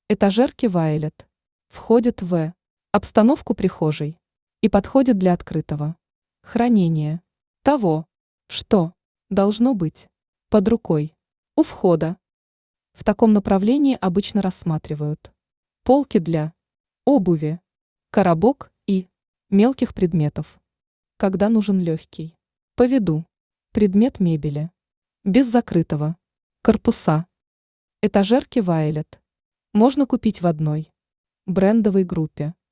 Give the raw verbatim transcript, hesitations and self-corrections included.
Этажерки Вайлет входят в обстановку прихожей и подходят для открытого хранения того, что должно быть под рукой у входа. В таком направлении обычно рассматривают полки для обуви, коробок и мелких предметов, когда нужен легкий, по виду, предмет мебели, без закрытого корпуса. Этажерки Вайлет можно купить в одной брендовой группе.